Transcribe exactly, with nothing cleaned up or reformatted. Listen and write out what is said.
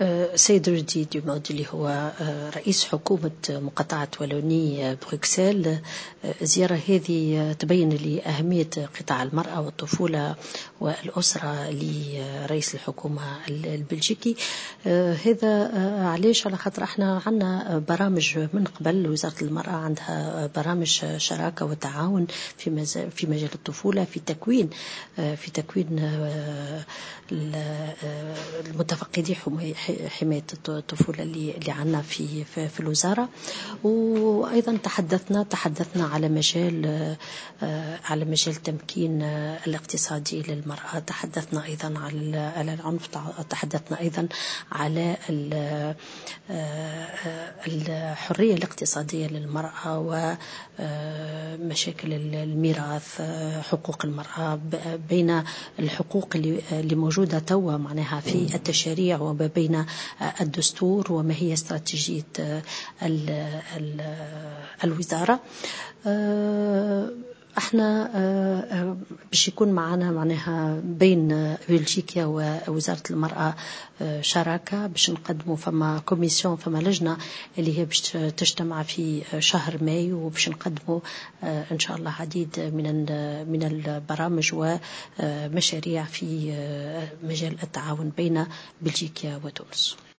سيد رودي دومود اللي هو رئيس حكومة مقاطعة والوني بروكسل، الزيارة هذه تبين لي أهمية قطاع المرأة والطفولة والأسرة لرئيس الحكومة البلجيكي. هذا علاش؟ على خاطر احنا عندنا برامج من قبل. وزارة المرأة عندها برامج شراكة وتعاون في في مجال الطفولة، في تكوين في تكوين المتفقدي حماية الطفولة اللي اللي عندنا في في الوزارة. وأيضا تحدثنا تحدثنا على مجال على مجال التمكين الاقتصادي للمرأة. تحدثنا أيضا على على العنف. تحدثنا أيضا على الحرية الاقتصادية للمرأة ومشاكل الميراث، حقوق المرأة، بين الحقوق اللي موجودة توا معناها في التشريع وما بين الدستور وما هي استراتيجية الوزارة. احنا باش يكون معنا معناها بين بلجيكا ووزارة المرأة شراكة باش نقدموا. فما كوميسيون، فما لجنة اللي هي باش تجتمع في شهر مايو، وباش نقدموا ان شاء الله عديد من من البرامج ومشاريع في مجال التعاون بين بلجيكا وتونس.